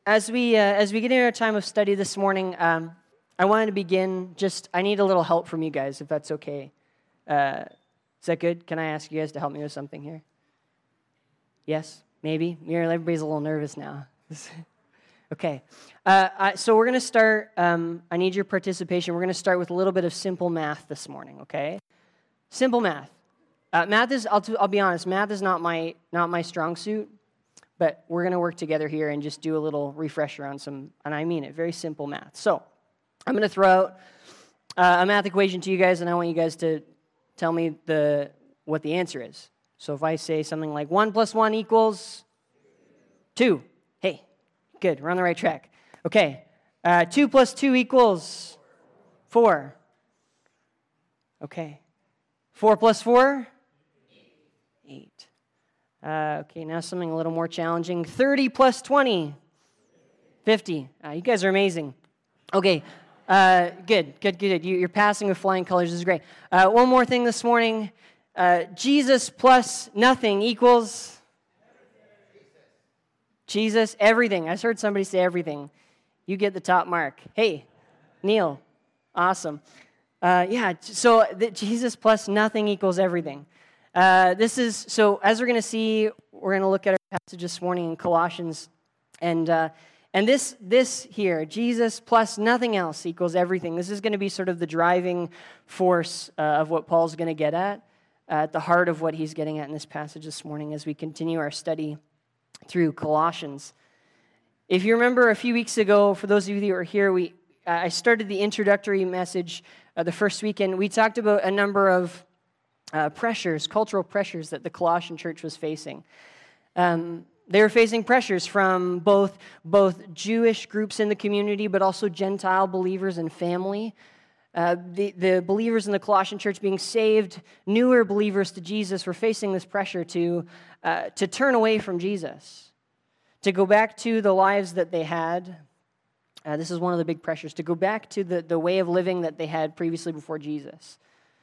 as we get into our time of study this morning, I wanted to begin. I need a little help from you guys, if that's okay. Is that good? Can I ask you guys to help me with something here? Yes, maybe. Everybody's a little nervous now. Okay. So we're going to start. I need your participation. We're going to start with a little bit of simple math this morning. Okay. Simple math. Math is. I'll be honest. Math is not my strong suit. But we're going to work together here and just do a little refresher on some, and I mean it, very simple math. So I'm going to throw out a math equation to you guys, and I want you guys to tell me what the answer is. So if I say something like 1 + 1 equals 2. Hey, good, we're on the right track. Okay, 2 + 2 equals 4. Okay, 4 + 4? 8. Okay, now something a little more challenging. 30 + 20? 50. You guys are amazing. Okay, good. You're passing with flying colors. This is great. One more thing this morning. Jesus plus nothing equals? Jesus, everything. I just heard somebody say everything. You get the top mark. Hey, Neil, awesome. So Jesus plus nothing equals everything. So as we're going to see, we're going to look at our passage this morning in Colossians, and this here, Jesus plus nothing else equals everything. This is going to be sort of the driving force of what Paul's going to get at the heart of what he's getting at in this passage this morning as we continue our study through Colossians. If you remember a few weeks ago, for those of you that were here, I started the introductory message the first weekend. We talked about a number of cultural pressures that the Colossian church was facing. They were facing pressures from both Jewish groups in the community, but also Gentile believers and family. The believers in the Colossian church being saved, newer believers to Jesus, were facing this pressure to turn away from Jesus, to go back to the lives that they had. This is one of the big pressures, to go back to the way of living that they had previously before Jesus.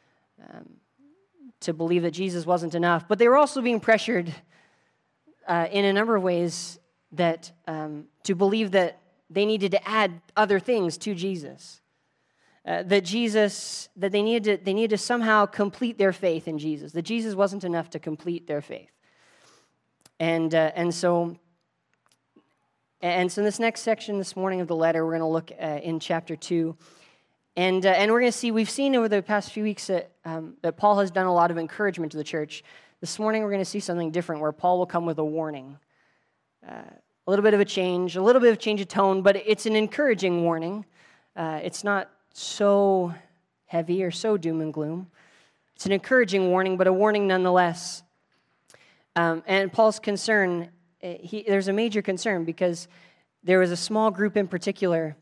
To believe that Jesus wasn't enough. But they were also being pressured in a number of ways to believe that they needed to add other things to Jesus. That they needed to somehow complete their faith in Jesus. That Jesus wasn't enough to complete their faith. And so in this next section this morning of the letter, we're going to look in chapter 2. And we're going to see, we've seen over the past few weeks that Paul has done a lot of encouragement to the church. This morning we're going to see something different where Paul will come with a warning. A little bit of change of tone, but it's an encouraging warning. It's not so heavy or so doom and gloom. It's an encouraging warning, but a warning nonetheless. And Paul's concern, there's a major concern because there was a small group in particular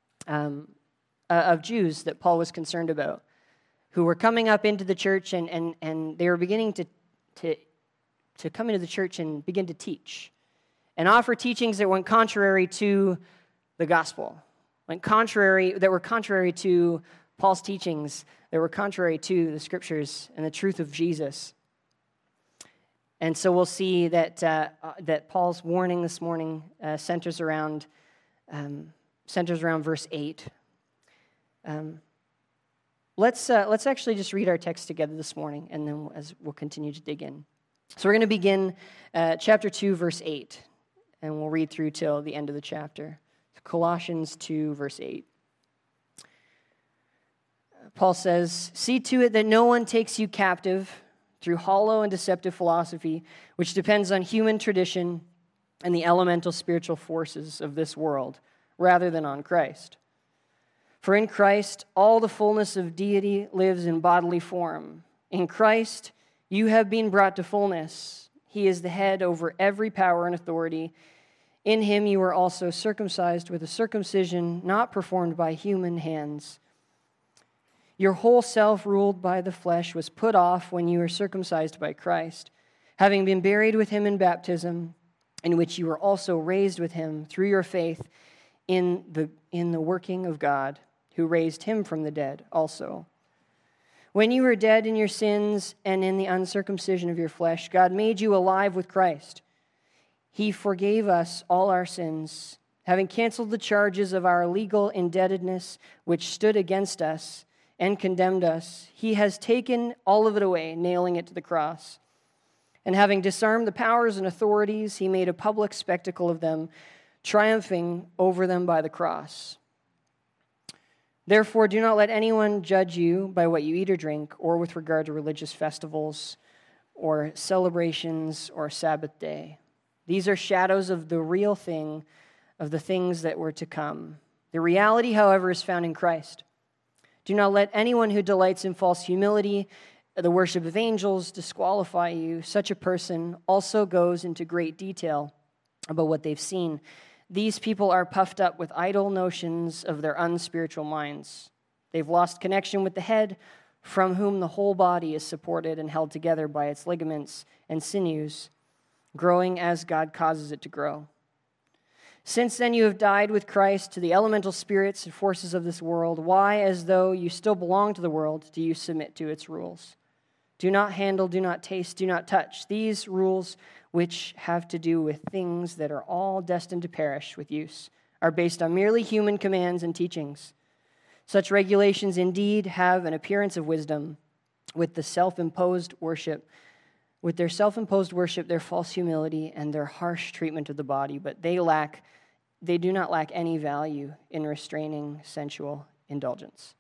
of Jews that Paul was concerned about, who were coming up into the church and they were beginning to come into the church and begin to teach and offer teachings that went contrary to the gospel, that were contrary to Paul's teachings, that were contrary to the scriptures and the truth of Jesus. And so we'll see that Paul's warning this morning centers around verse 8. Let's actually just read our text together this morning, and then as we'll continue to dig in. So we're going to begin chapter 2, verse 8, and we'll read through till the end of the chapter. Colossians 2, verse 8. Paul says, "See to it that no one takes you captive through hollow and deceptive philosophy, which depends on human tradition and the elemental spiritual forces of this world, rather than on Christ. For in Christ, all the fullness of deity lives in bodily form. In Christ, you have been brought to fullness. He is the head over every power and authority. In him you were also circumcised with a circumcision not performed by human hands. Your whole self, ruled by the flesh, was put off when you were circumcised by Christ, having been buried with him in baptism, in which you were also raised with him through your faith in the working of God, who raised him from the dead also. When you were dead in your sins and in the uncircumcision of your flesh, God made you alive with Christ. He forgave us all our sins, having canceled the charges of our legal indebtedness which stood against us and condemned us, he has taken all of it away, nailing it to the cross. And having disarmed the powers and authorities, he made a public spectacle of them, triumphing over them by the cross. Therefore, do not let anyone judge you by what you eat or drink, or with regard to religious festivals, or celebrations, or Sabbath day. These are shadows of the real thing, of the things that were to come. The reality, however, is found in Christ. Do not let anyone who delights in false humility, the worship of angels, disqualify you. Such a person also goes into great detail about what they've seen. These people are puffed up with idle notions of their unspiritual minds. They've lost connection with the head, from whom the whole body is supported and held together by its ligaments and sinews, growing as God causes it to grow. Since then you have died with Christ to the elemental spirits and forces of this world. Why, as though you still belong to the world, do you submit to its rules? Do not handle, do not taste, do not touch. These rules, which have to do with things that are all destined to perish with use, are based on merely human commands and teachings. Such regulations indeed have an appearance of wisdom with their self-imposed worship, their false humility, and their harsh treatment of the body, but they do not lack any value in restraining sensual indulgence.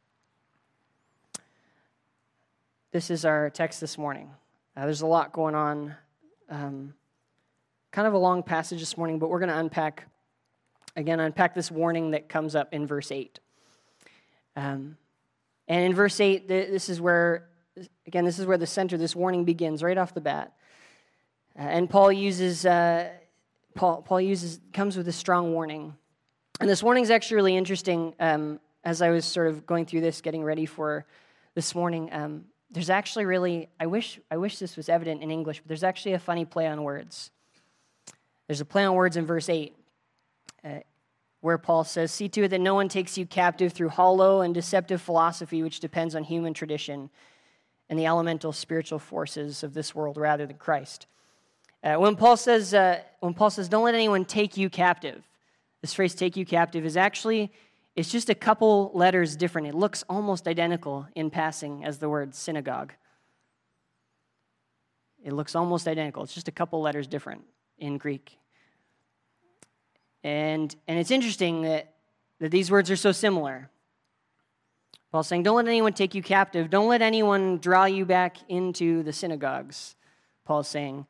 This is our text this morning. There's a lot going on. Kind of a long passage this morning, but we're going to unpack this warning that comes up in verse 8. And in verse 8, this is where the center, this warning begins right off the bat. And Paul comes with a strong warning. And this warning is actually really interesting. As I was sort of going through this, getting ready for this morning, there's actually really, I wish this was evident in English, but there's actually a funny play on words. There's a play on words in verse 8, where Paul says, "See to it that no one takes you captive through hollow and deceptive philosophy, which depends on human tradition and the elemental spiritual forces of this world rather than Christ." When Paul says, "Don't let anyone take you captive," this phrase "take you captive" is actually, it's just a couple letters different. It looks almost identical in passing as the word synagogue. It looks almost identical. It's just a couple letters different in Greek. And it's interesting that these words are so similar. Paul's saying, don't let anyone take you captive. Don't let anyone draw you back into the synagogues, Paul's saying.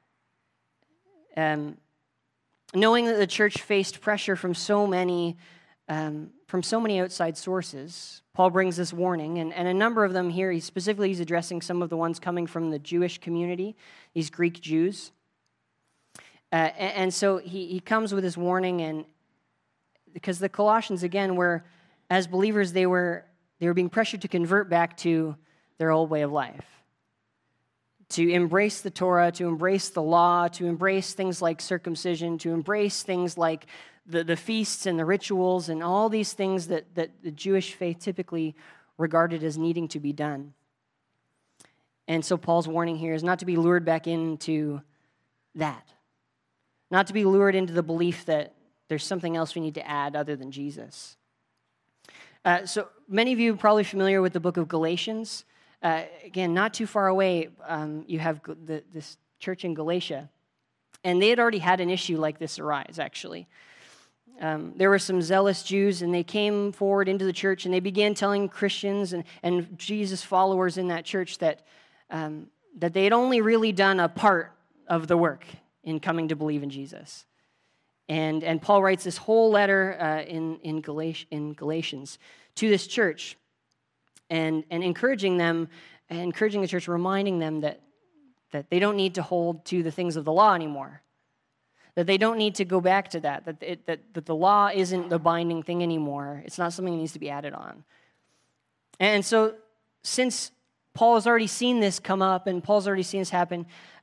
Knowing that the church faced pressure from so many outside sources, Paul brings this warning, and a number of them here, he's addressing some of the ones coming from the Jewish community, these Greek Jews. And so he comes with this warning, and because the Colossians, again, were, as believers, they were being pressured to convert back to their old way of life, to embrace the Torah, to embrace the law, to embrace things like circumcision, to embrace things like the feasts and the rituals and all these things that the Jewish faith typically regarded as needing to be done. And so Paul's warning here is not to be lured back into that, not to be lured into the belief that there's something else we need to add other than Jesus. So many of you are probably familiar with the book of Galatians. Again, not too far away, you have this church in Galatia. And they had already had an issue like this arise, actually. There were some zealous Jews, and they came forward into the church, and they began telling Christians and Jesus followers in that church that they had only really done a part of the work in coming to believe in Jesus. And Paul writes this whole letter in Galatians to this church, and encouraging the church, reminding them that they don't need to hold to the things of the law anymore, that they don't need to go back to that the law isn't the binding thing anymore. It's not something that needs to be added on. And so since Paul has already seen this come up and Paul's already seen this happen,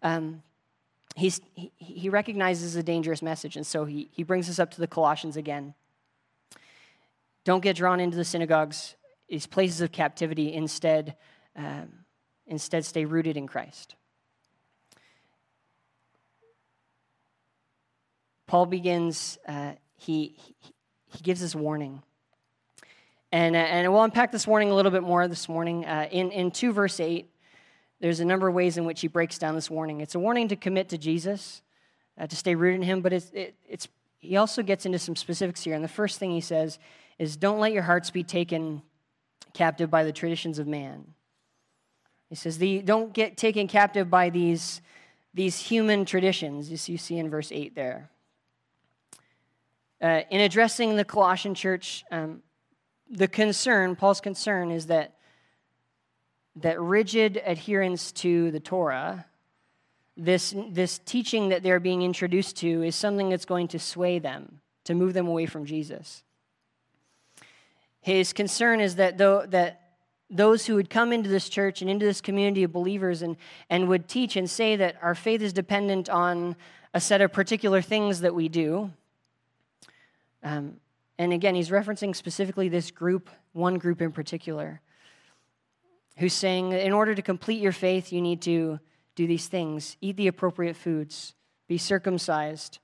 he recognizes a dangerous message, and so he brings us up to the Colossians again. Don't get drawn into the synagogues, these places of captivity. Instead stay rooted in Christ. Paul begins he gives this warning. And we'll unpack this warning a little bit more this morning. In 2 verse 8, there's a number of ways in which he breaks down this warning. It's a warning to commit to Jesus, to stay rooted in him, but he also gets into some specifics here. And the first thing he says is, don't let your hearts be taken captive by the traditions of man. He says, don't get taken captive by these human traditions, as you see in verse 8 there. In addressing the Colossian church, Paul's concern is that rigid adherence to the Torah, this teaching that they're being introduced to, is something that's going to sway them, to move them away from Jesus. His concern is that those who would come into this church and into this community of believers and would teach and say that our faith is dependent on a set of particular things that we do. And again, he's referencing specifically this group, one group in particular, who's saying in order to complete your faith, you need to do these things: eat the appropriate foods, be circumcised,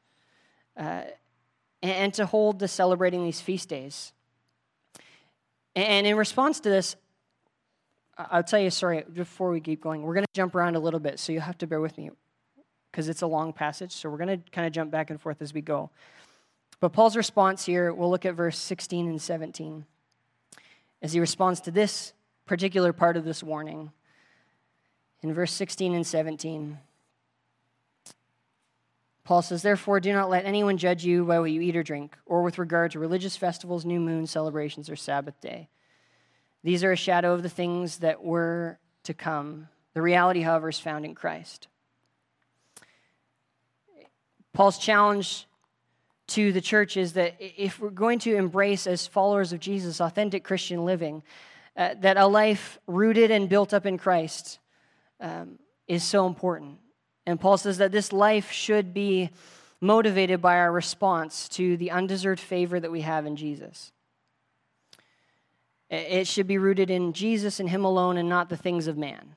and to hold to celebrating these feast days. And in response to this, I'll tell you a story before we keep going. We're going to jump around a little bit, so you'll have to bear with me because it's a long passage, so we're going to kind of jump back and forth as we go. But Paul's response here, we'll look at verse 16 and 17 as he responds to this particular part of this warning. In verse 16 and 17, Paul says, "Therefore, do not let anyone judge you by what you eat or drink, or with regard to religious festivals, new moon celebrations, or Sabbath day. These are a shadow of the things that were to come. The reality, however, is found in Christ." Paul's challenge to the church is that if we're going to embrace, as followers of Jesus, authentic Christian living, that a life rooted and built up in Christ is so important. And Paul says that this life should be motivated by our response to the undeserved favor that we have in Jesus. It should be rooted in Jesus and him alone and not the things of man.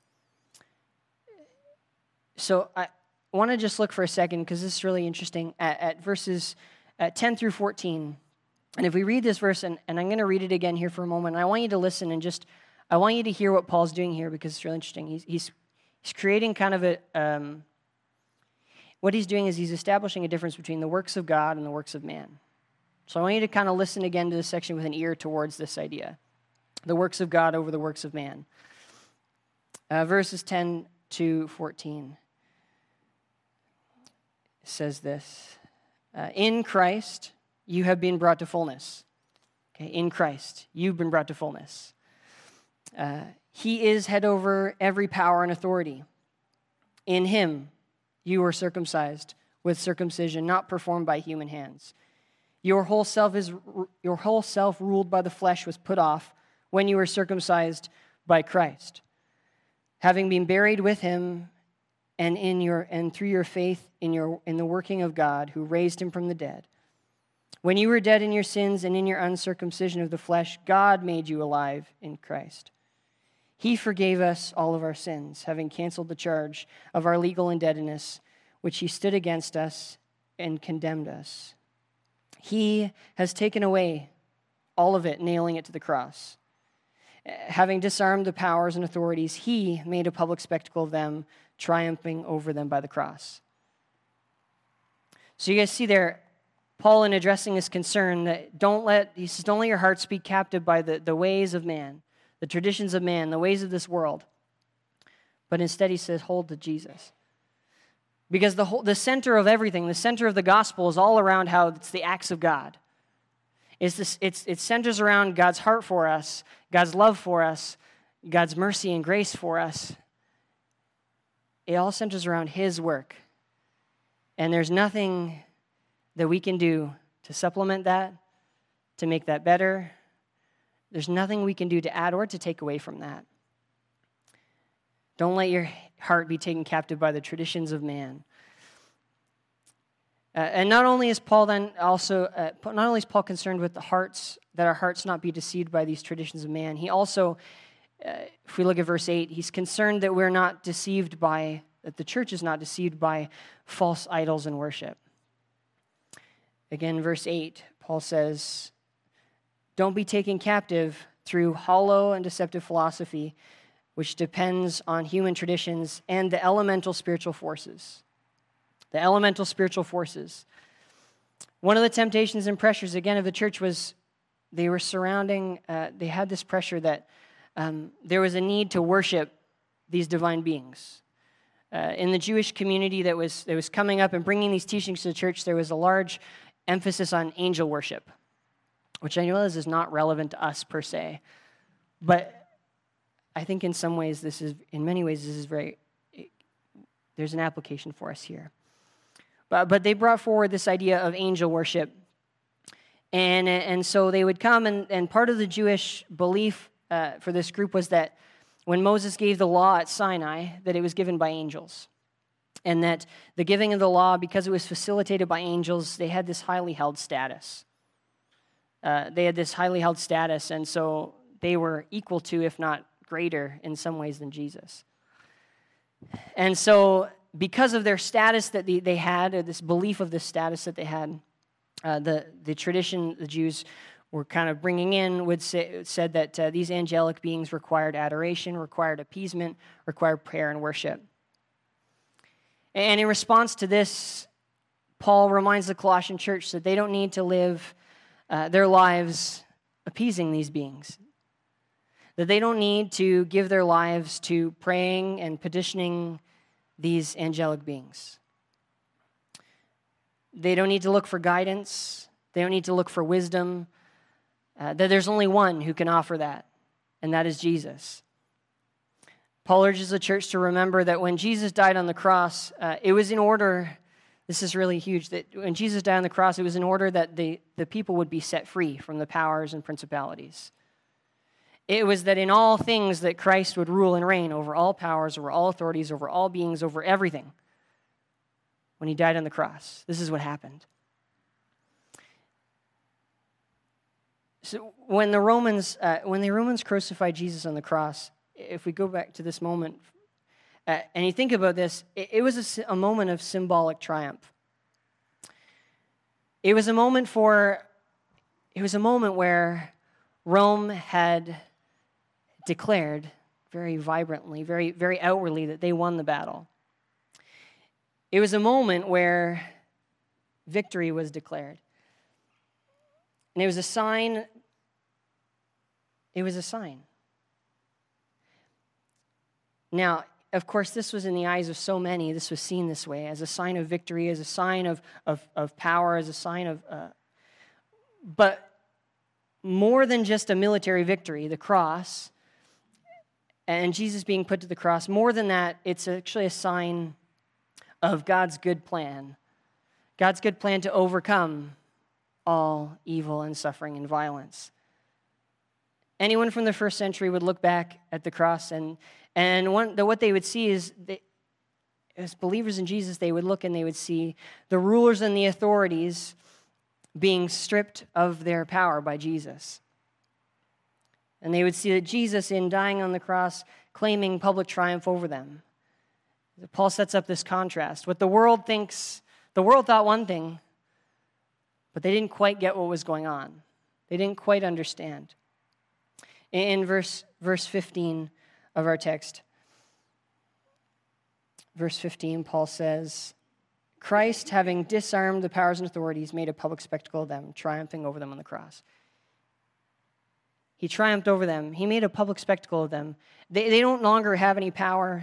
So I want to just look for a second, because this is really interesting, at verses 10 through 14. And if we read this verse, and I'm going to read it again here for a moment, and I want you to listen and I want you to hear what Paul's doing here, because it's really interesting. He's creating kind of what he's doing is he's establishing a difference between the works of God and the works of man. So I want you to kind of listen again to this section with an ear towards this idea. The works of God over the works of man. Verses 10 to 14 says this: in Christ, you have been brought to fullness. Okay, in Christ, you've been brought to fullness. He is head over every power and authority. In him, you were circumcised with circumcision not performed by human hands. Your whole self ruled by the flesh was put off when you were circumcised by Christ, having been buried with him and through your faith in the working of God who raised him from the dead. When you were dead in your sins and in your uncircumcision of the flesh, God made you alive in Christ. He forgave us all of our sins, having canceled the charge of our legal indebtedness, which he stood against us and condemned us. He has taken away all of it, nailing it to the cross. Having disarmed the powers and authorities, he made a public spectacle of them, triumphing over them by the cross. So you guys see there, Paul, in addressing his concern, that don't let your hearts be captive by the ways of man, the traditions of man, the ways of this world. But instead he says, hold to Jesus. Because the center of everything, the center of the gospel is all around how it's the acts of God. It centers around God's heart for us, God's love for us, God's mercy and grace for us. It all centers around his work. And there's nothing that we can do to supplement that, to make that better. There's nothing we can do to add or to take away from that. Don't let your heart be taken captive by the traditions of man. And not only is Paul concerned with the hearts, that our hearts not be deceived by these traditions of man. He also, if we look at verse 8, he's concerned that that the church is not deceived by false idols and worship. Again, verse 8, Paul says, "Don't be taken captive through hollow and deceptive philosophy, which depends on human traditions and the elemental spiritual forces." The elemental spiritual forces. One of the temptations and pressures, again, of the church was they had this pressure that there was a need to worship these divine beings. In the Jewish community that was coming up and bringing these teachings to the church, there was a large emphasis on angel worship, which I realize is not relevant to us per se. But I think in many ways, this is there's an application for us here. But they brought forward this idea of angel worship. And so they would come, and part of the Jewish belief for this group was that when Moses gave the law at Sinai, that it was given by angels. And that the giving of the law, because it was facilitated by angels, they had this highly held status. And so they were equal to, if not greater in some ways than Jesus. And so because of their status that they had, or this belief of this status that they had, the tradition the Jews were kind of bringing in said that these angelic beings required adoration, required appeasement, required prayer and worship. And in response to this, Paul reminds the Colossian church that they don't need to live their lives appeasing these beings, that they don't need to give their lives to praying and petitioning these angelic beings. They don't need to look for guidance. They don't need to look for wisdom. That there's only one who can offer that, and that is Jesus. Paul urges the church to remember that when Jesus died on the cross, it was in order, this is really huge, that when Jesus died on the cross, it was in order that the people would be set free from the powers and principalities. It was that in all things that Christ would rule and reign over all powers, over all authorities, over all beings, over everything. When he died on the cross, this is what happened. So when the Romans crucified Jesus on the cross, if we go back to this moment, and you think about this, it was a moment of symbolic triumph. It was a moment where Rome had declared very vibrantly, very, very outwardly that they won the battle. It was a moment where victory was declared. And it was a sign. Now, of course, this was in the eyes of so many. This was seen this way, as a sign of victory, as a sign of power, as a sign of... but more than just a military victory, the cross, and Jesus being put to the cross, more than that, it's actually a sign of God's good plan. God's good plan to overcome all evil and suffering and violence. Anyone from the first century would look back at the cross, and what they would see is, as believers in Jesus, they would look and they would see the rulers and the authorities being stripped of their power by Jesus. And they would see that Jesus, in dying on the cross, claiming public triumph over them. Paul sets up this contrast. What the world thought one thing, but they didn't quite get what was going on. They didn't quite understand. In verse 15 of our text, verse 15, Paul says, Christ, having disarmed the powers and authorities, made a public spectacle of them, triumphing over them on the cross. He triumphed over them. He made a public spectacle of them. They don't longer have any power.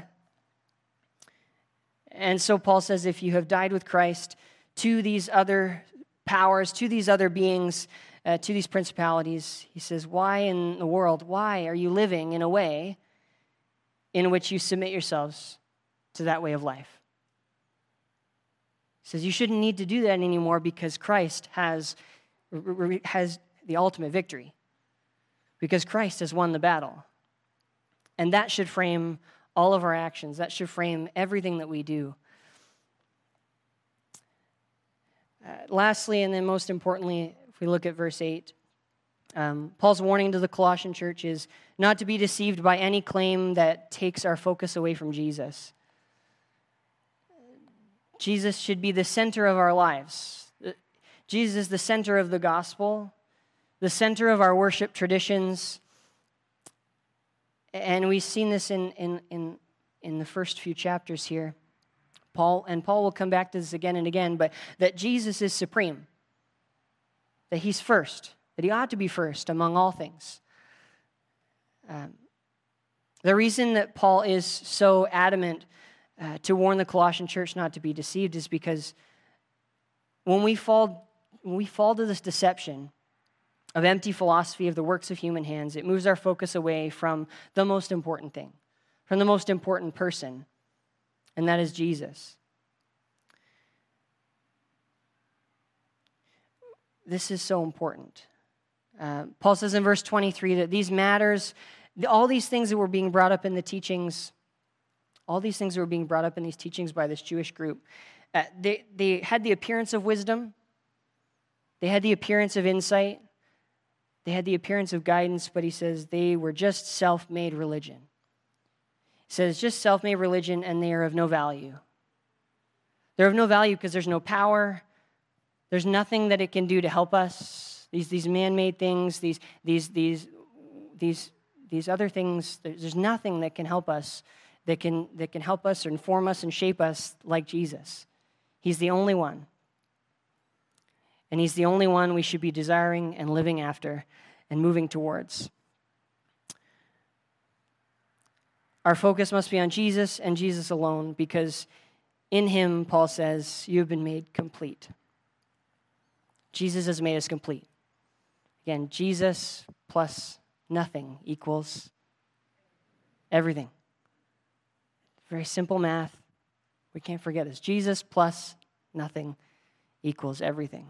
And so Paul says, if you have died with Christ to these other powers, to these other beings, to these principalities, he says, why in the world, why are you living in a way in which you submit yourselves to that way of life? He says, you shouldn't need to do that anymore because Christ has the ultimate victory. Because Christ has won the battle. And that should frame all of our actions. That should frame everything that we do. Lastly, and then most importantly, if we look at verse 8, Paul's warning to the Colossian church is not to be deceived by any claim that takes our focus away from Jesus. Jesus should be the center of our lives. Jesus is the center of the gospel, the center of our worship traditions. And we've seen this in the first few chapters here. Paul will come back to this again and again, but that Jesus is supreme, that he's first, that he ought to be first among all things. The reason that Paul is so adamant to warn the Colossian church not to be deceived is because when we fall to this deception of empty philosophy of the works of human hands, it moves our focus away from the most important thing, from the most important person, and that is Jesus. This is so important. Paul says in verse 23 that these matters, all these things that were being brought up in the teachings, all these things that were being brought up in these teachings by this Jewish group, they had the appearance of wisdom, they had the appearance of insight, they had the appearance of guidance, but he says they were just self-made religion. He says just self-made religion, and they are of no value. They're of no value because there's no power. There's nothing that it can do to help us. These man-made things, these other things. There's nothing that can help us, that can help us or inform us and shape us like Jesus. He's the only one. And he's the only one we should be desiring and living after and moving towards. Our focus must be on Jesus and Jesus alone, because in him, Paul says, you have been made complete. Jesus has made us complete. Again, Jesus plus nothing equals everything. Very simple math. We can't forget this. Jesus plus nothing equals everything.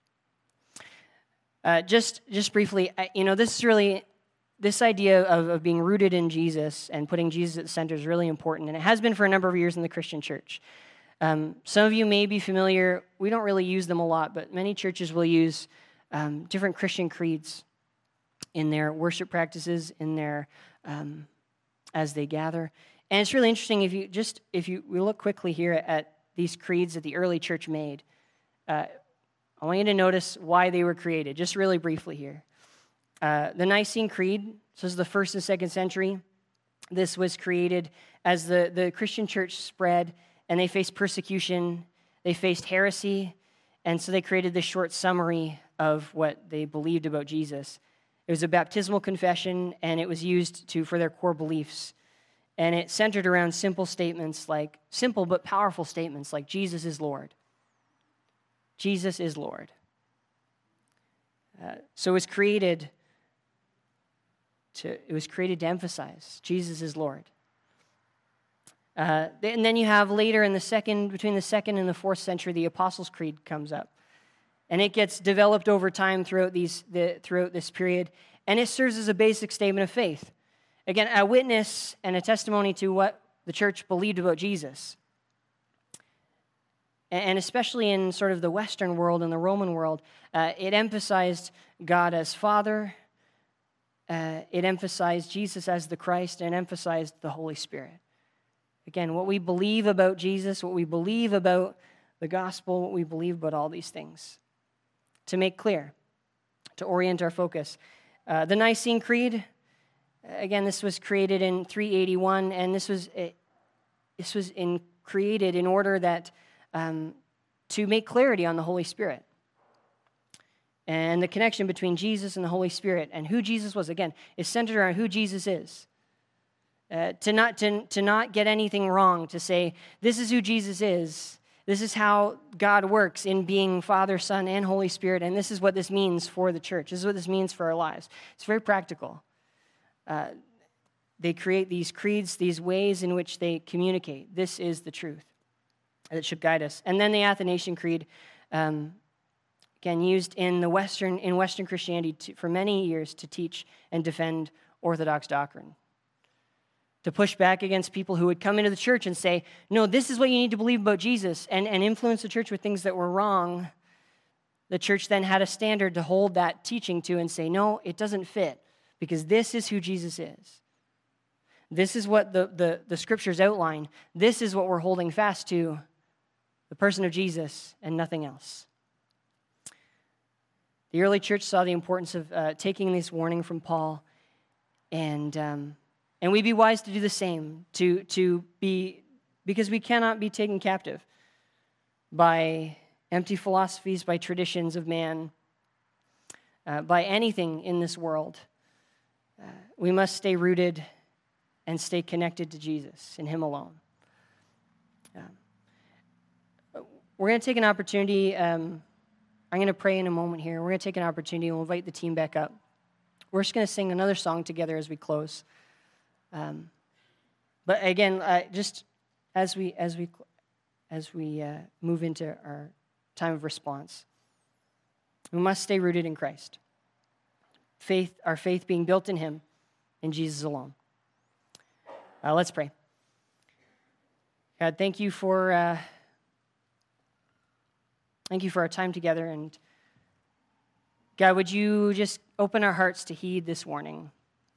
Just briefly, this idea of being rooted in Jesus and putting Jesus at the center is really important, and it has been for a number of years in the Christian church. Some of you may be familiar, we don't really use them a lot, but many churches will use different Christian creeds in their worship practices, in their as they gather. And it's really interesting we look quickly here at these creeds that the early church made. I want you to notice why they were created, just really briefly here. The Nicene Creed, so this is the 1st and 2nd century. This was created as the Christian church spread, and they faced persecution, they faced heresy, and so they created this short summary of what they believed about Jesus. It was a baptismal confession, and it was used for their core beliefs. And it centered around simple but powerful statements like Jesus is Lord. Jesus is Lord. So it was created to emphasize Jesus is Lord. And then you have later between the 2nd and the 4th century, the Apostles' Creed comes up. And it gets developed over time throughout this period, and it serves as a basic statement of faith. Again, a witness and a testimony to what the church believed about Jesus. And especially in sort of the Western world and the Roman world, it emphasized God as Father, it emphasized Jesus as the Christ, and emphasized the Holy Spirit. Again, what we believe about Jesus, what we believe about the gospel, what we believe about all these things. To make clear, to orient our focus. The Nicene Creed, again, this was created in 381, and this was created in order that to make clarity on the Holy Spirit and the connection between Jesus and the Holy Spirit, and who Jesus was. Again, is centered around who Jesus is. To not get anything wrong. To say this is who Jesus is. This is how God works in being Father, Son, and Holy Spirit, and this is what this means for the church. This is what this means for our lives. It's very practical. They create these creeds, these ways in which they communicate. This is the truth that should guide us. And then the Athanasian Creed, again, used in Western Christianity for many years to teach and defend Orthodox doctrine. To push back against people who would come into the church and say, no, this is what you need to believe about Jesus, and influence the church with things that were wrong. The church then had a standard to hold that teaching to and say, no, it doesn't fit, because this is who Jesus is. This is what the scriptures outline. This is what we're holding fast to, the person of Jesus and nothing else. The early church saw the importance of taking this warning from Paul, and we'd be wise to do the same, because we cannot be taken captive by empty philosophies, by traditions of man, by anything in this world. We must stay rooted and stay connected to Jesus and Him alone. We're going to take an opportunity. I'm going to pray in a moment here. We're going to take an opportunity and we'll invite the team back up. We're just going to sing another song together as we close. But again, just as we move into our time of response, we must stay rooted in Christ. Our faith being built in Him, in Jesus alone. Let's pray. God, thank you for our time together, and God, would you just open our hearts to heed this warning?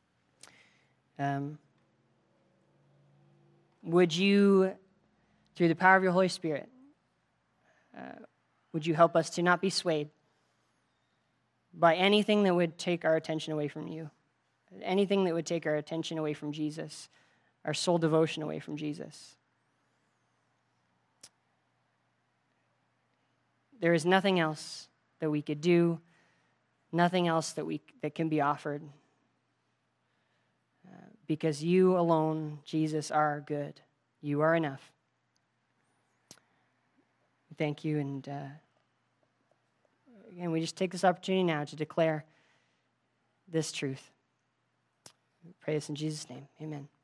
Would you, through the power of your Holy Spirit, would you help us to not be swayed by anything that would take our attention away from you, anything that would take our attention away from Jesus, our soul devotion away from Jesus. There is nothing else that we could do, nothing else that can be offered, because you alone, Jesus, are good. You are enough. Thank you, and again, we just take this opportunity now to declare this truth. We pray this in Jesus' name. Amen.